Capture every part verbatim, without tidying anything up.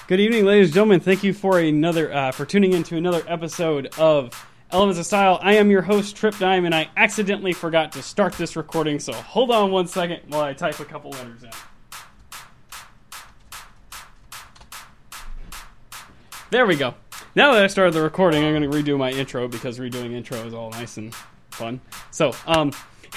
Good evening, ladies and gentlemen. Thank you for another uh, for tuning in to another episode of Elements of Style. I am your host, Trip Dime, and I accidentally forgot to start this recording, so hold on one second while I type a couple letters in. There we go. Now that I started the recording, I'm going to redo my intro because redoing intro is all nice and fun. So, um,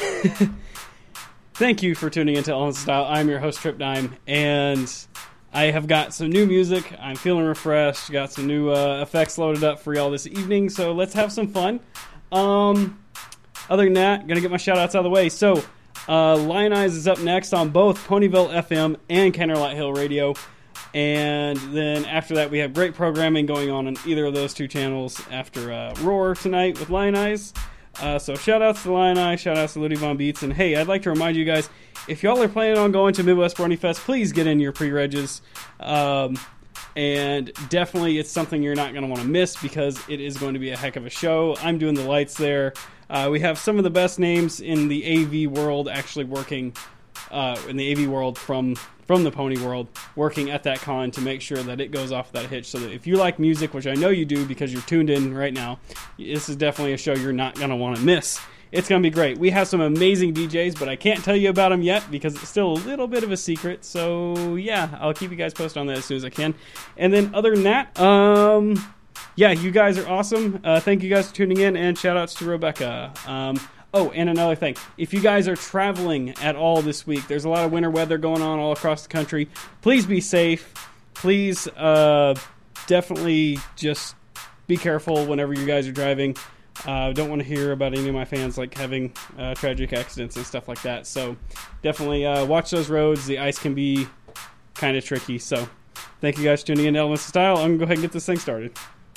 thank you for tuning into Elements of Style. I'm your host, Trip Dime, and I have got some new music. I'm feeling refreshed. Got some new uh, effects loaded up for y'all this evening, so let's have some fun. Um, other than that, going to get my shout-outs out of the way. So, uh, Lion Eyes is up next on both Ponyville F M and Canterlot Hill Radio. And then after that, we have great programming going on on either of those two channels after uh, Roar tonight with Lion Eyes. Uh, so shout-outs to Lion Eyes, shout-outs to Ludie Von Beats. And hey, I'd like to remind you guys, if y'all are planning on going to Midwest Brony Fest, please get in your pre-regs. Um, and definitely it's something you're not going to want to miss because it is going to be a heck of a show. I'm doing the lights there. Uh, we have some of the best names in the A V world actually working uh, in the A V world from... from the pony world, working at that con to make sure that it goes off that hitch, so that if you like music, which I know you do because you're tuned in right now, this is definitely a show you're not going to want to miss. It's going to be great. We have some amazing D Js, but I can't tell you about them yet because it's still a little bit of a secret, so yeah, I'll keep you guys posted on that as soon as I can. And then other than that, um, yeah, you guys are awesome. Uh, thank you guys for tuning in, and shout-outs to Rebecca. Um, Oh, and another thing, if you guys are traveling at all this week, there's a lot of winter weather going on all across the country. Please be safe. Please uh, definitely just be careful whenever you guys are driving. I uh, don't want to hear about any of my fans like having uh, tragic accidents and stuff like that. So definitely uh, watch those roads. The ice can be kind of tricky. So thank you guys for tuning in to Elements of Style. I'm going to go ahead and get this thing started.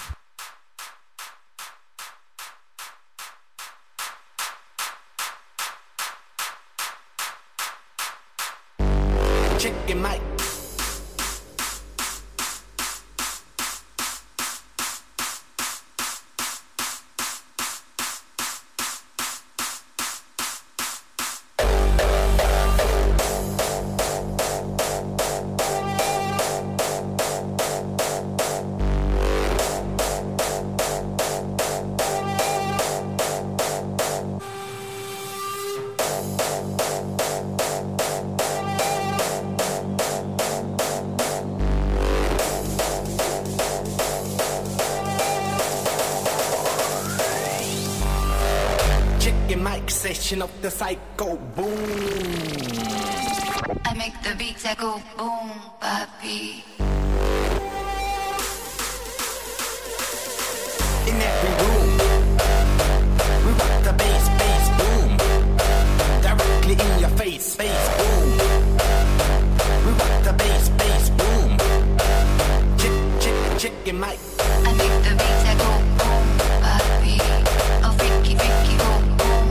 Chicken Mike. Session of the psycho boom. I make the beats that go boom, papi. In every room, we rock the bass, bass boom. Directly in your face, bass boom. We rock the bass, bass boom. Chick, chick, chicken Mike. I make the beats that go boom, papi. Oh, freaky, freaky, boom.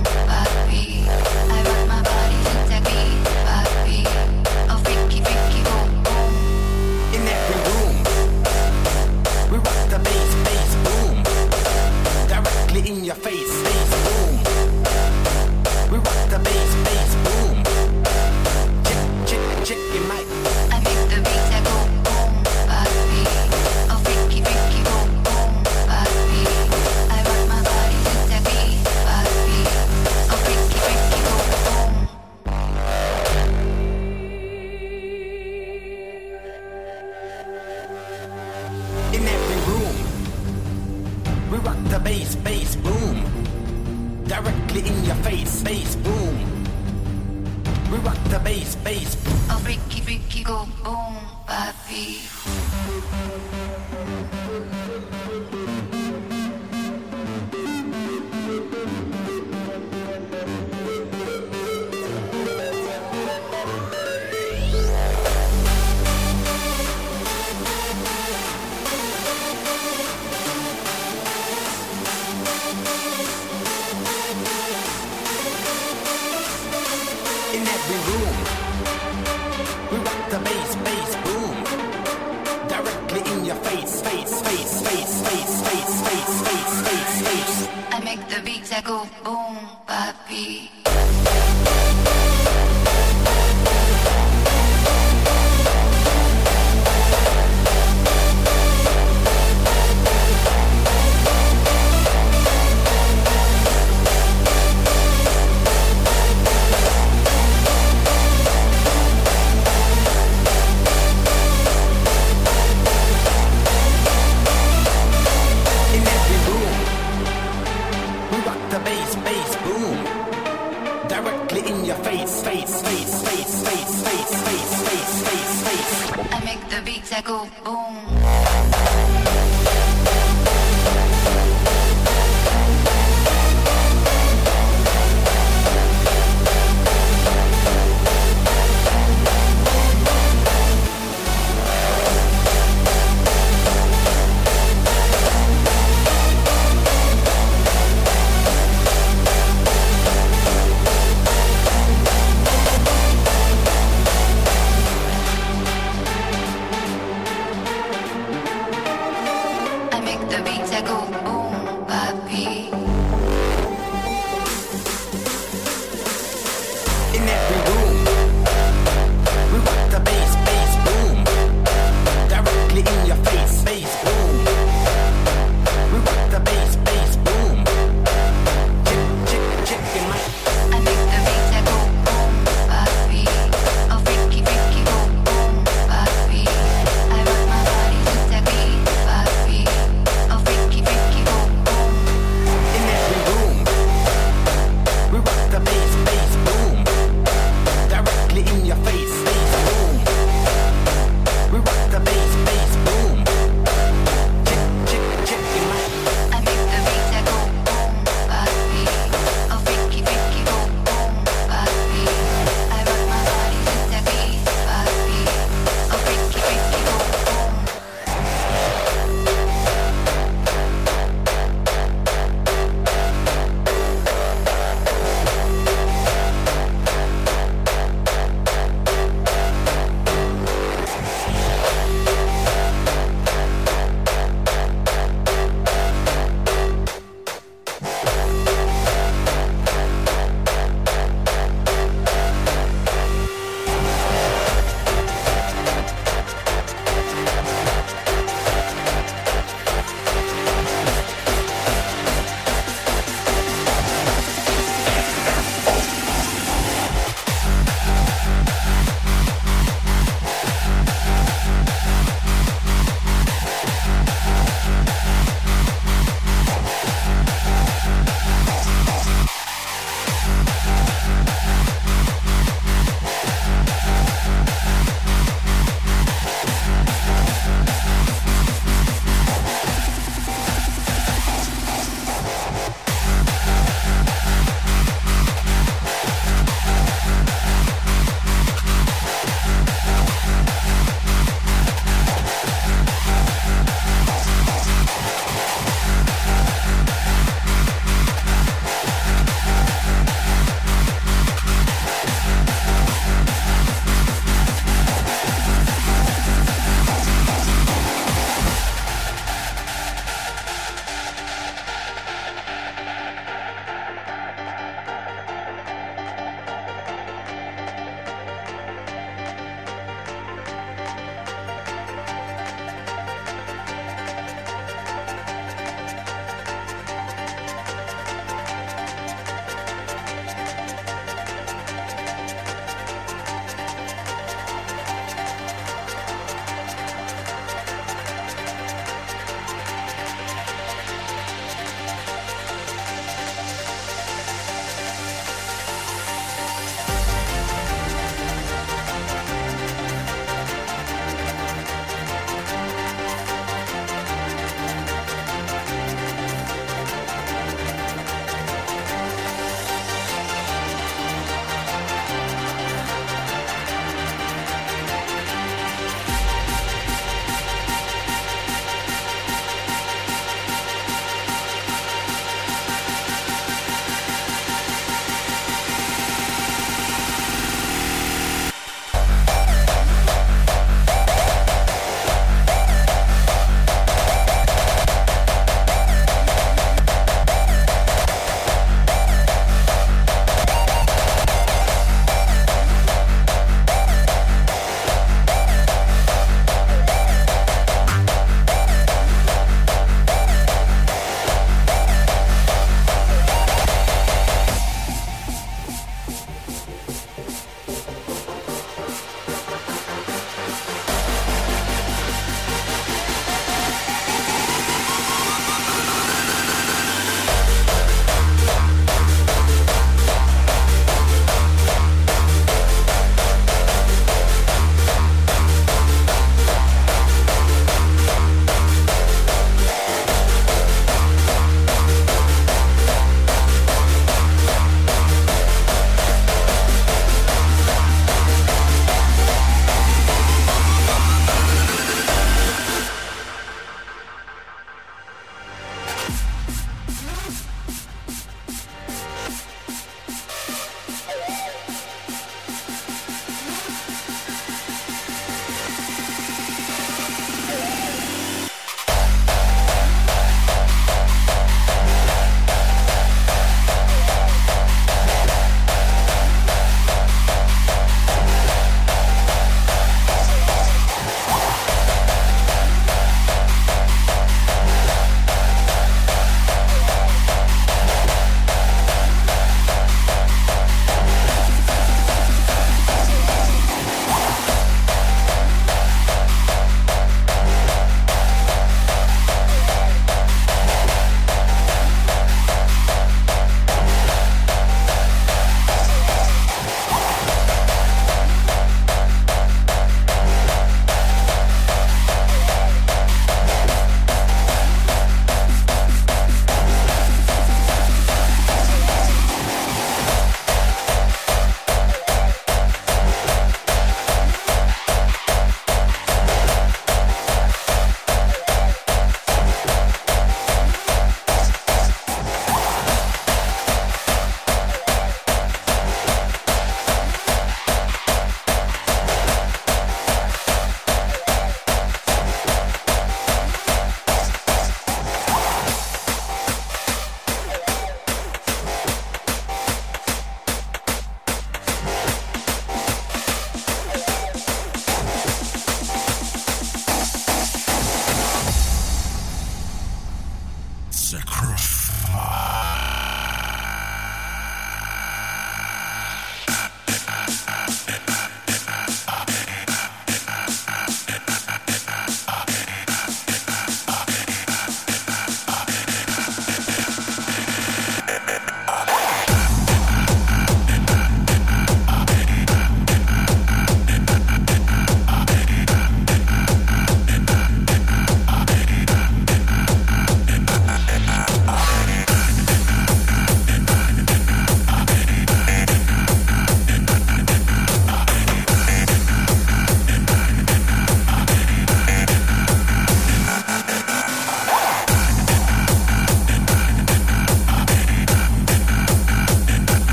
In your face, bass boom. We rock the bass, bass boom. Chick, chick, chicken Mike. I make the beats that go boom, papi. Oh, freaky, freaky, boom, boom, papi. I rock my body to that beat, papi. Oh, freaky, freaky, boom, boom. In every room, we rock the bass, bass boom. Directly in your face, bass boom. We rock the bass, bass boom. Oh, freaky, freaky, go boom, papi. In every room, we rock the bass, bass boom. Directly in your face, face, face, face, face, face, face, face, face, face. I make the beats that go boom, papi. boom.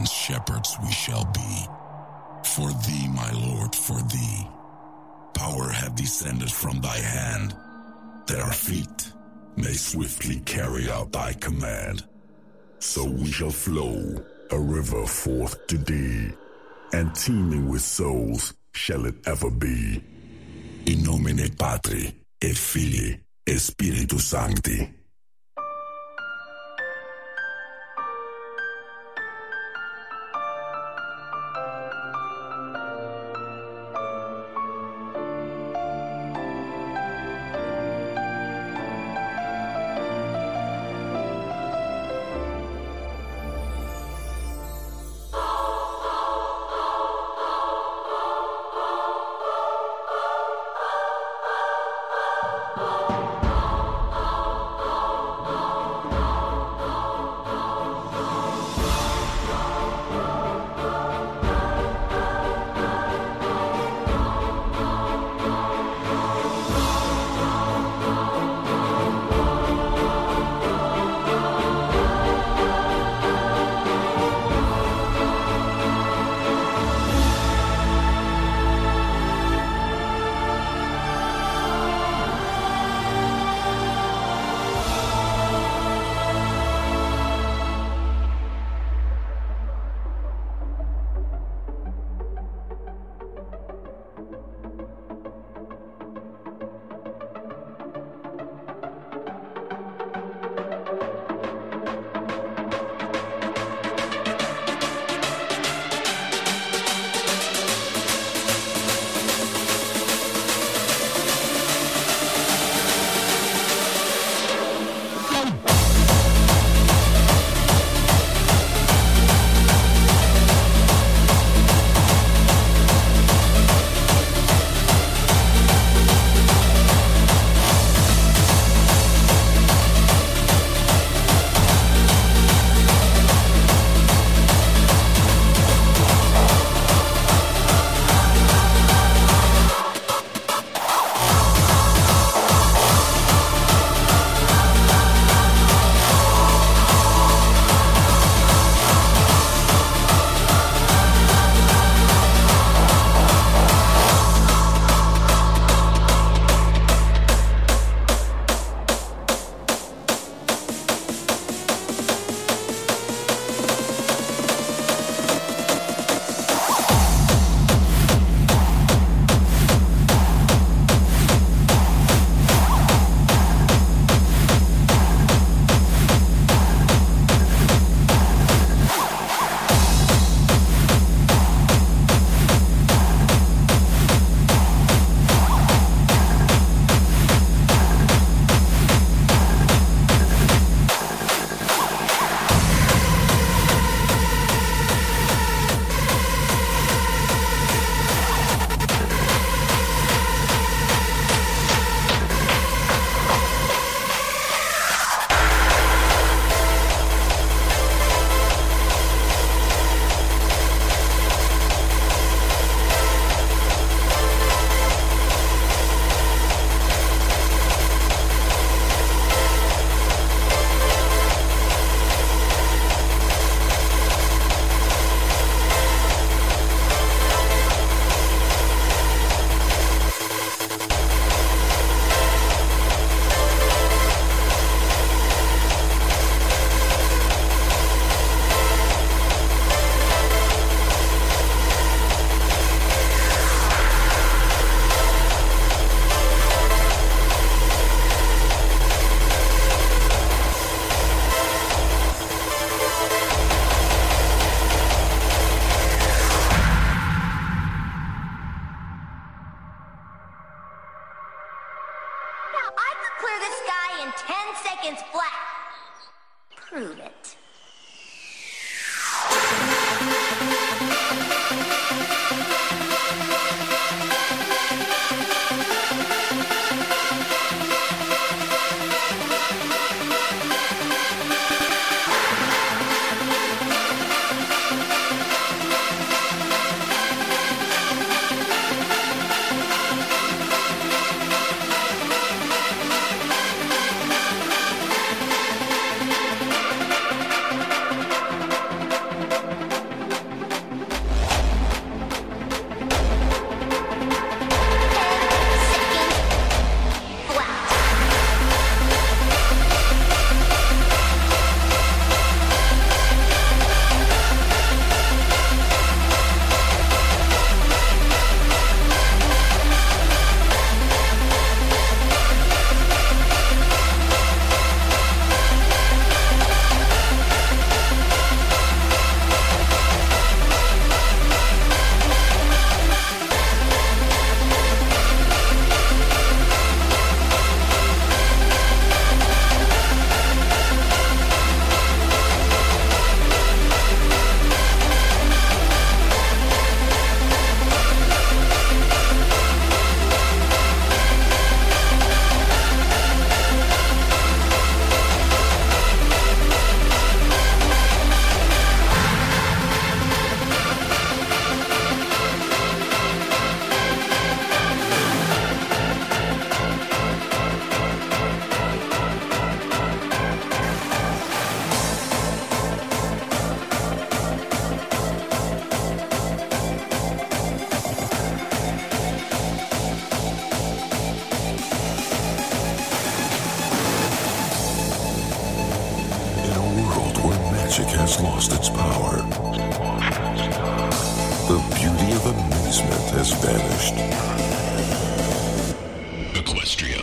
Zion's shepherds we shall be. For thee, my Lord, for thee, power hath descended from thy hand, that our feet may swiftly carry out thy command. So we shall flow a river forth to thee, and teeming with souls shall it ever be. In nomine Patri, et Filii, et Spiritus Sancti. seconds flat. Prove it. magic has lost its power. The beauty of amazement has vanished. Equestria.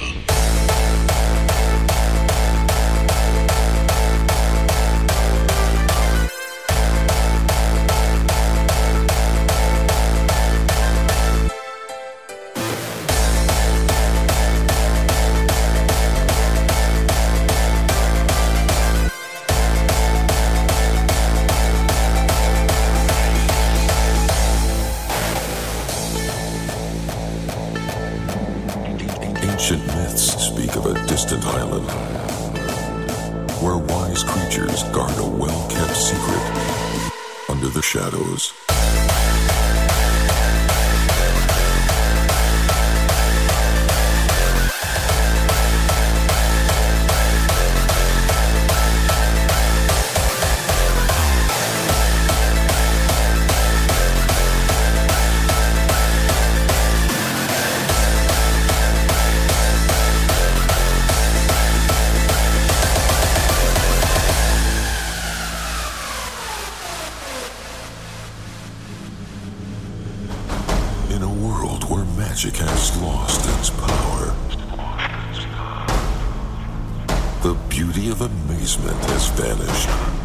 Ancient myths speak of a distant island where wise creatures guard a well-kept secret under the shadows. In a world where magic has lost its power, the beauty of amazement has vanished.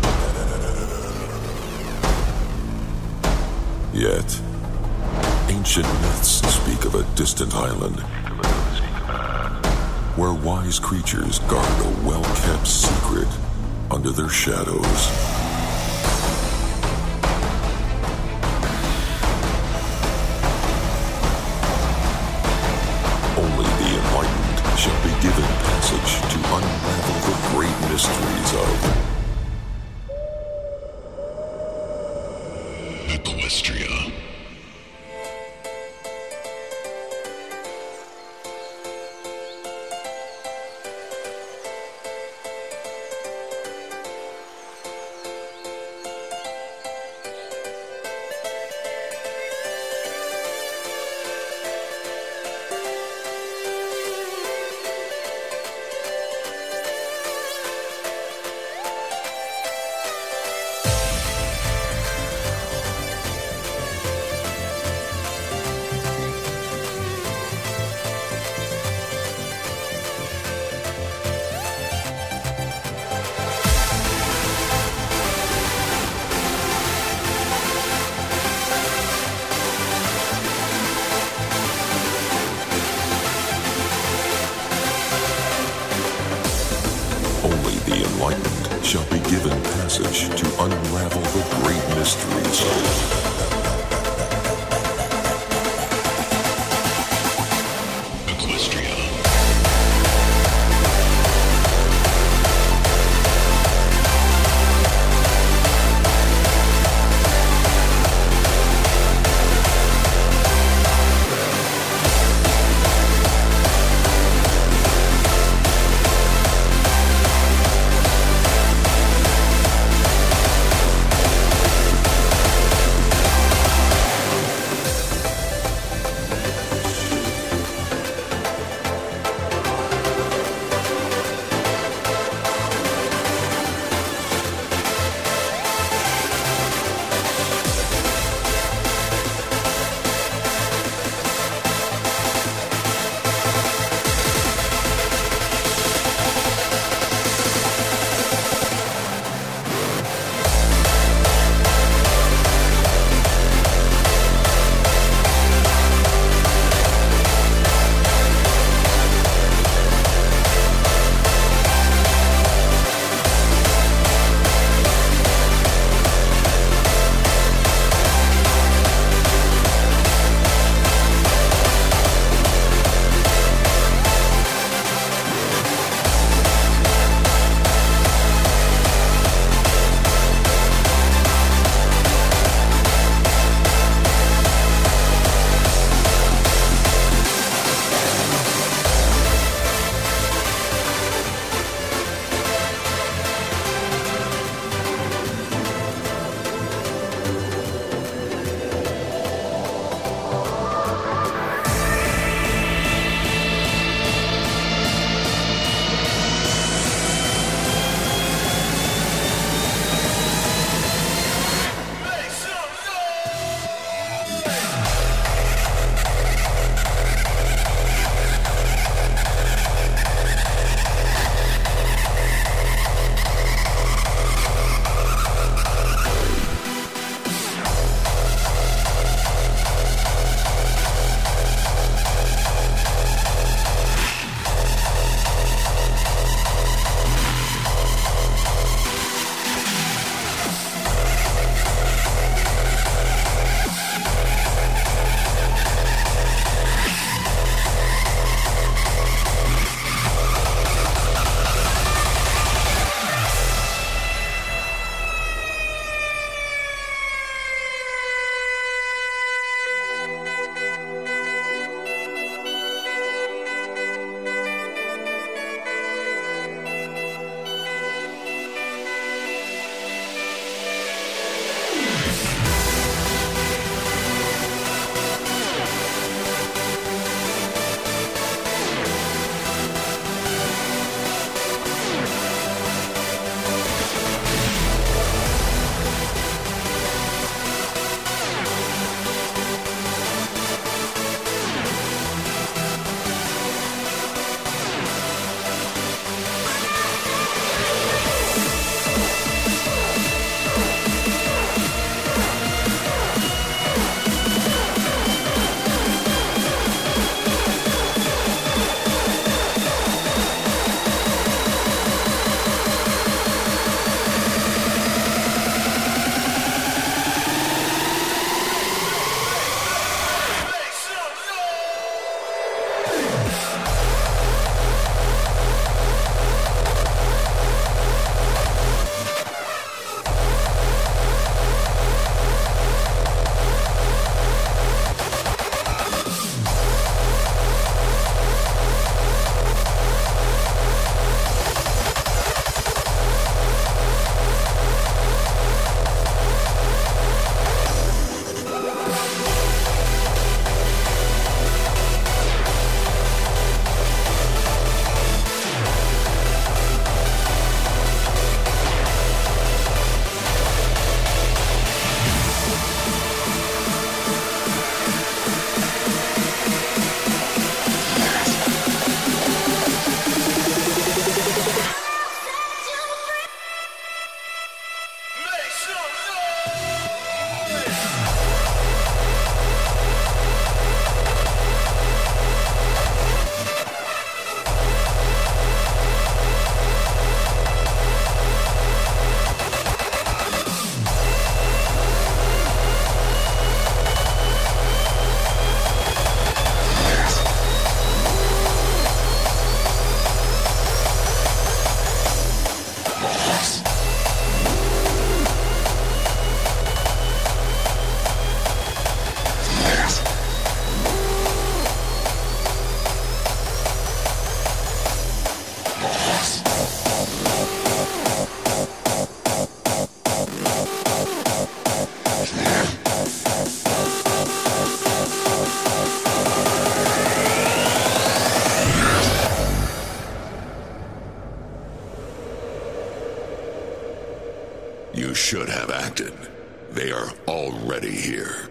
Yet, ancient myths speak of a distant island where wise creatures guard a well-kept secret under their shadows. Only the enlightened shall be given passage to unravel the great mysteries of Equestria. Only the enlightened shall be given passage to unravel the great mysteries of Equestria. You should have acted. They are already here.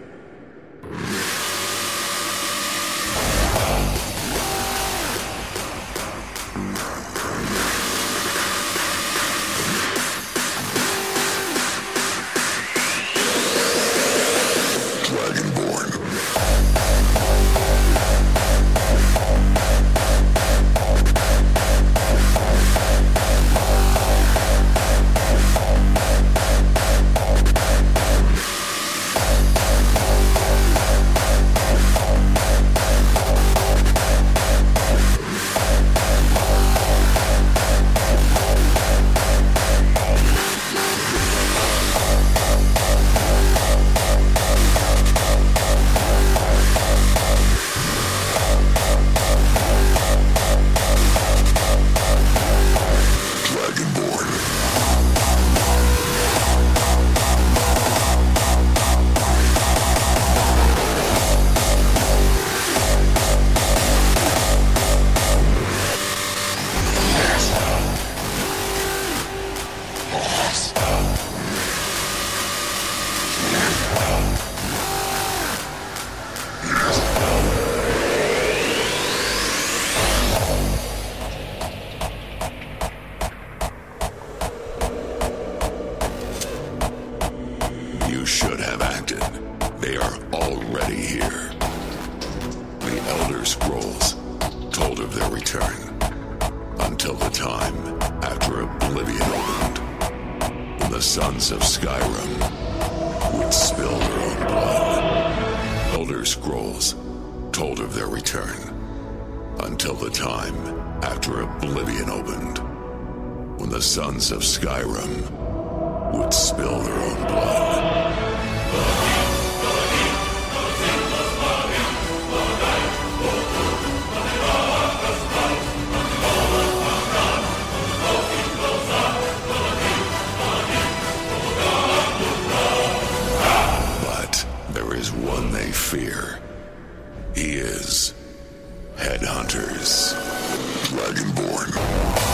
Of Skyrim would spill their own blood. But there is one they fear. He is Headhunters. Dragonborn.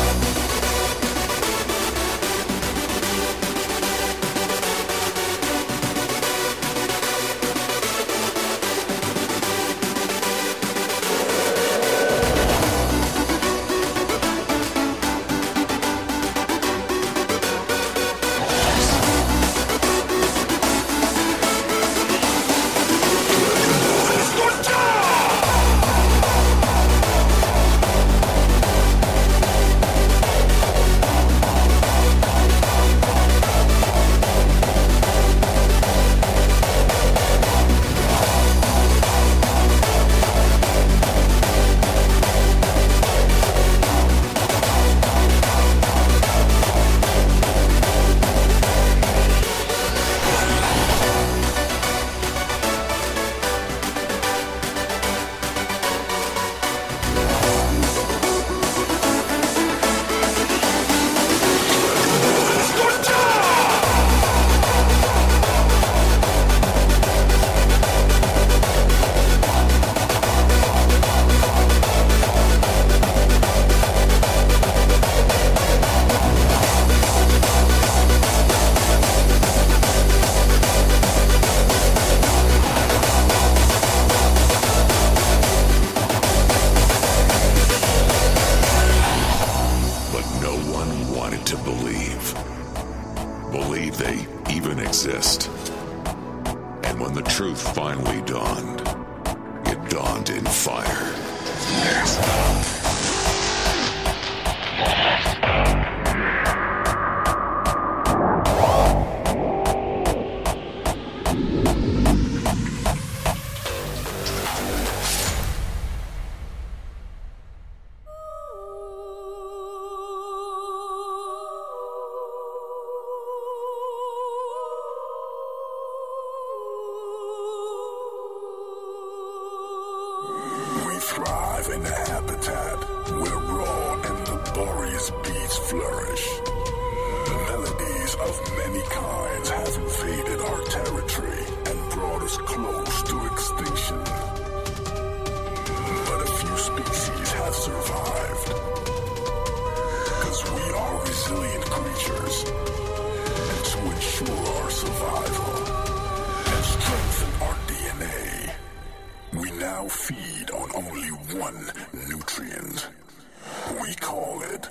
Resilient creatures, and to ensure ensure our survival and strengthen our D N A. We now feed on only one nutrient. We call it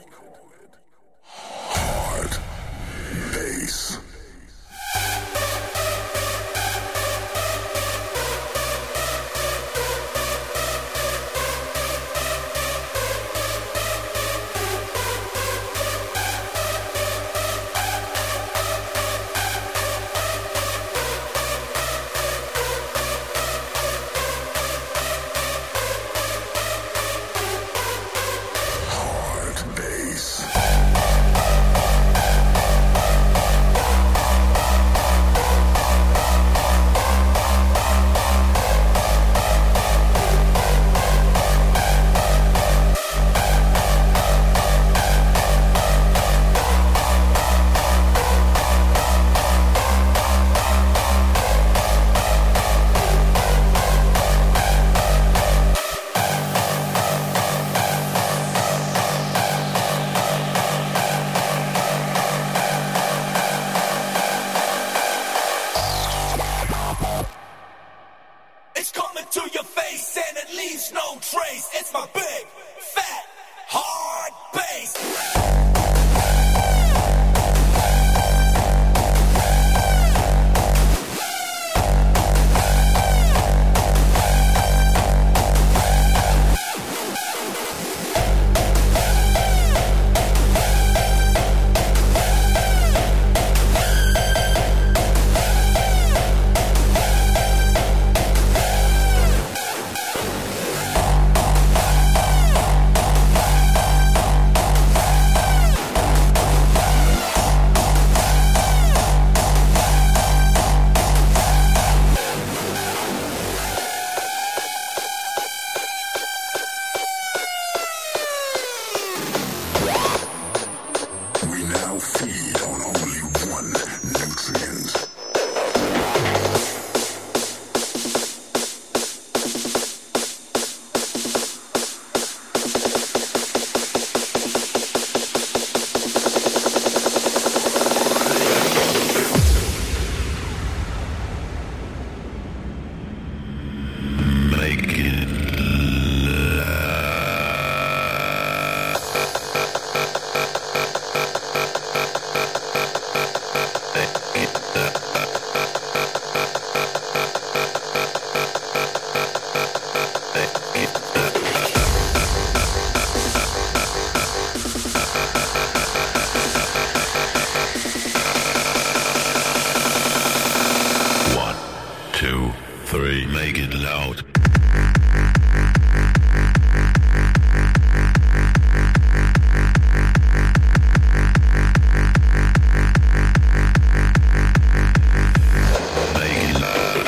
hard base. It's coming to your face and it leaves no trace. It's my big, fat, hard bass. We now feed on only one nutrient. Make it one, two, three, make it loud. Make it loud.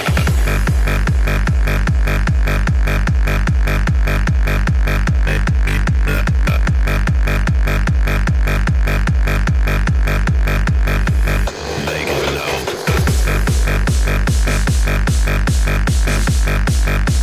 Make it loud.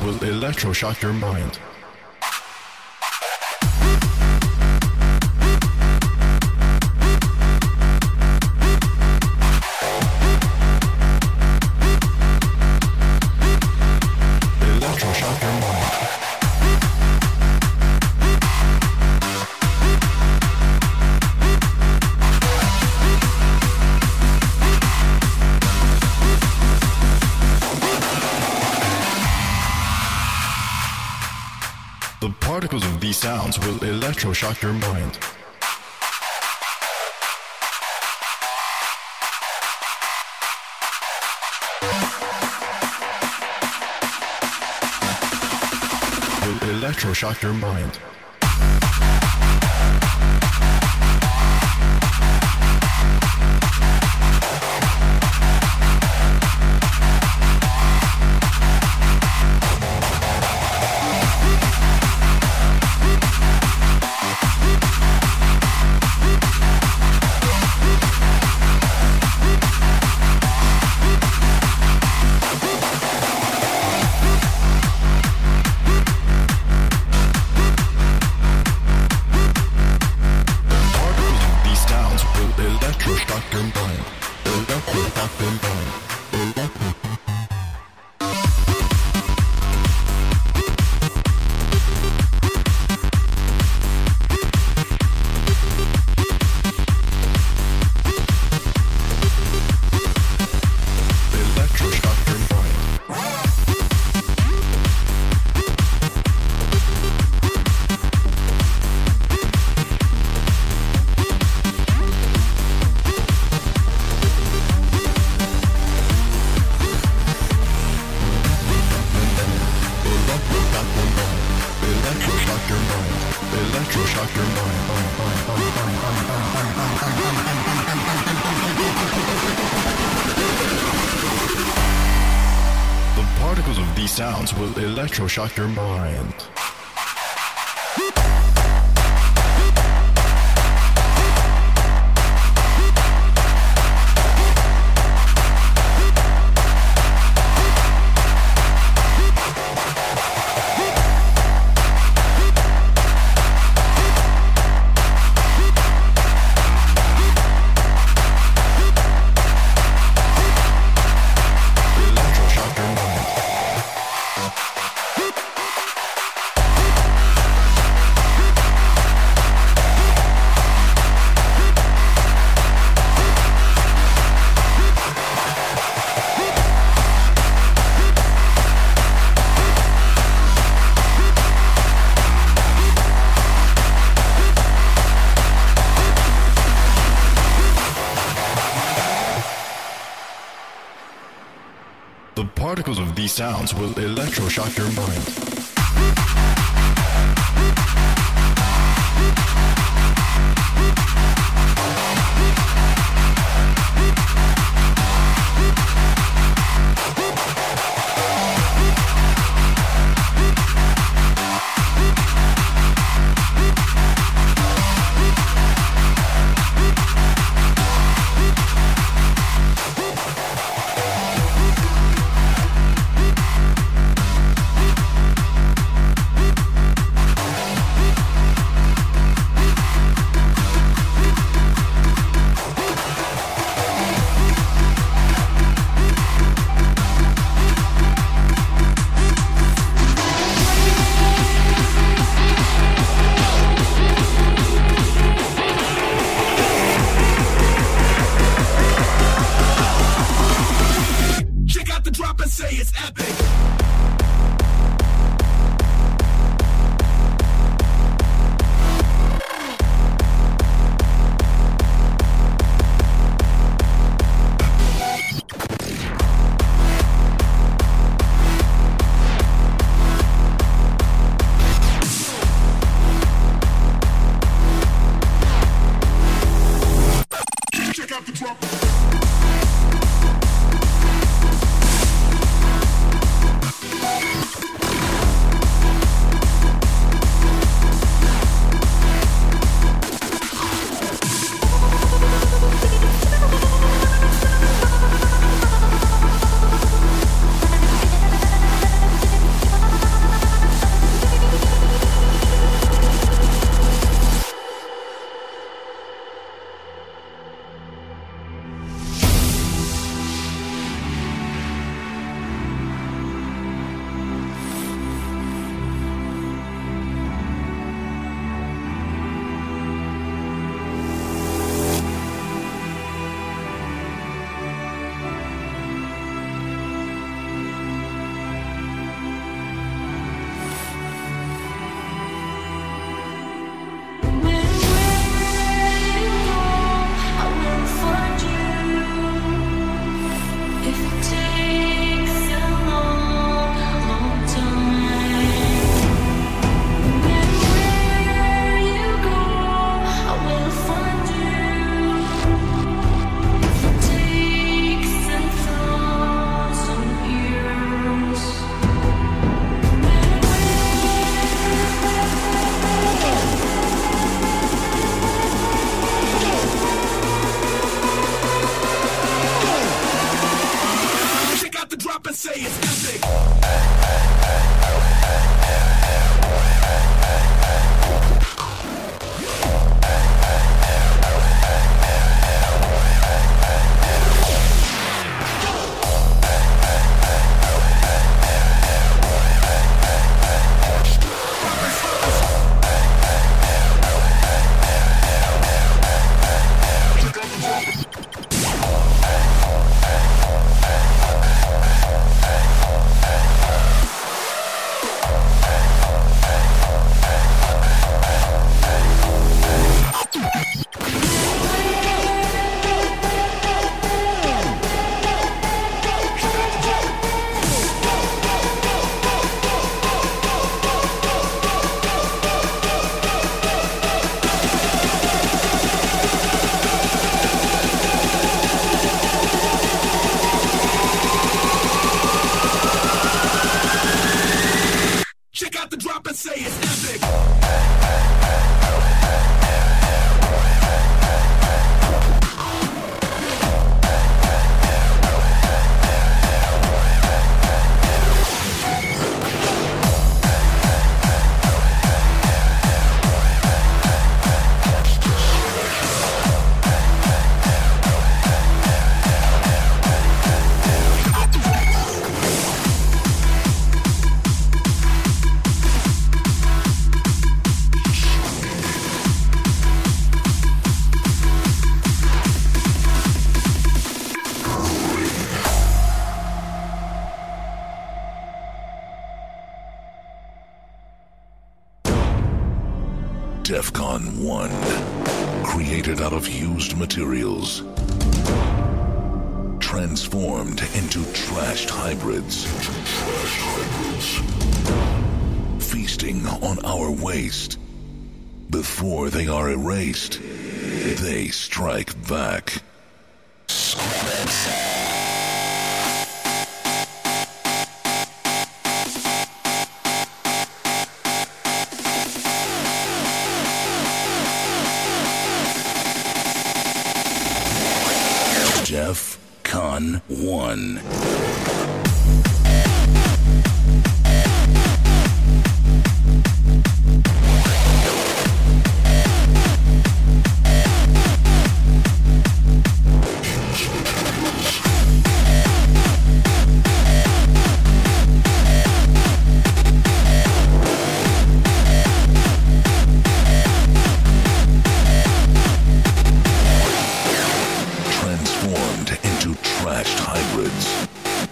will electroshock your mind. Electroshock your mind. The particles of these sounds will electroshock your mind. Will electroshock your mind. Sounds will electroshock your mind. The particles of these sounds will electroshock your mind. and say it's epic. DEFCON one, created out of used materials, transformed into trashed hybrids, feasting on our waste. Before they are erased, they strike back. DEFCON one. Transformed into trashed hybrids.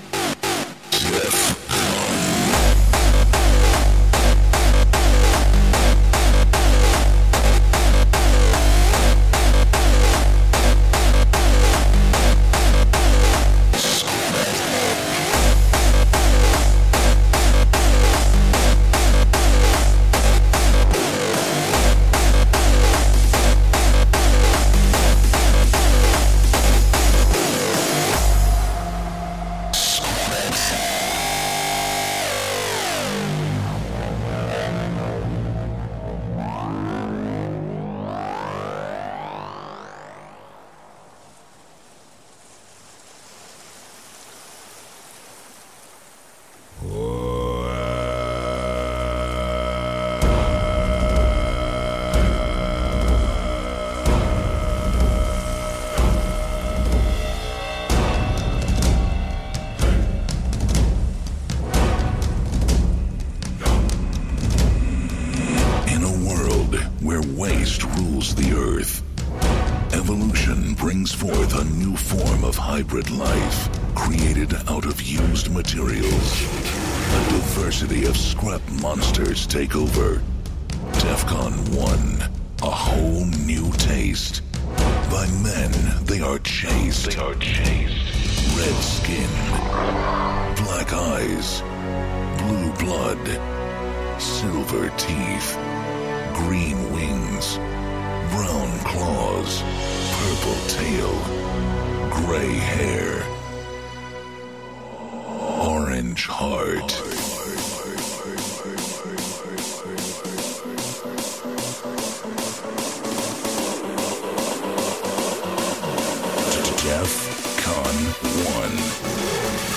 Where waste rules the earth, evolution brings forth a new form of hybrid life, created out of used materials. A diversity of scrap monsters take over. DEFCON one, a whole new taste. By men, they are chased. They are chased. Red skin, black eyes, blue blood, silver teeth, green wings, brown claws, purple tail, gray hair, orange heart. DEFCON one.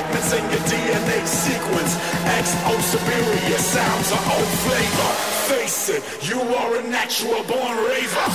fragments in your D N A sequence. X O superior sounds are old flavor. Face it, you are a natural born raver.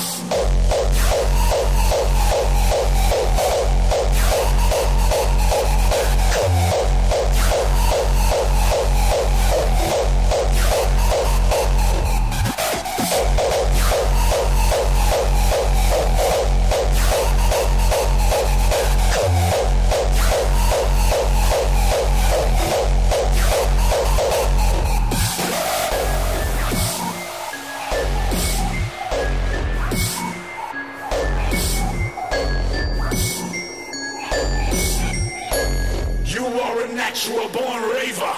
Natural born raver.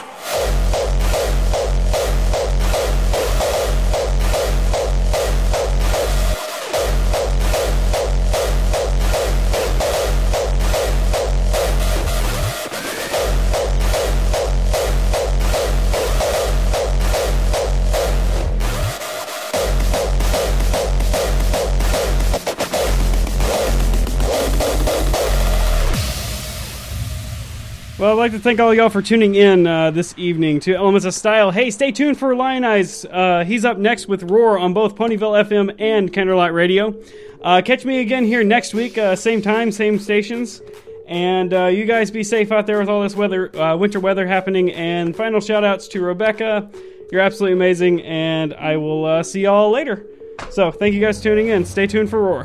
Well, I'd like to thank all y'all for tuning in uh, this evening to Elements of Style. Hey, stay tuned for Lion Eyes. Uh, he's up next with Roar on both Ponyville F M and Candlelight Radio. Uh, catch me again here next week, uh, same time, same stations. And uh, you guys be safe out there with all this weather, uh, winter weather happening. And final shout-outs to Rebecca. You're absolutely amazing, and I will uh, see y'all later. So, thank you guys for tuning in. Stay tuned for Roar.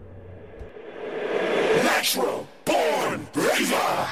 Natural born raver.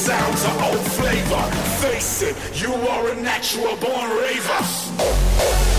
You are a natural born raver.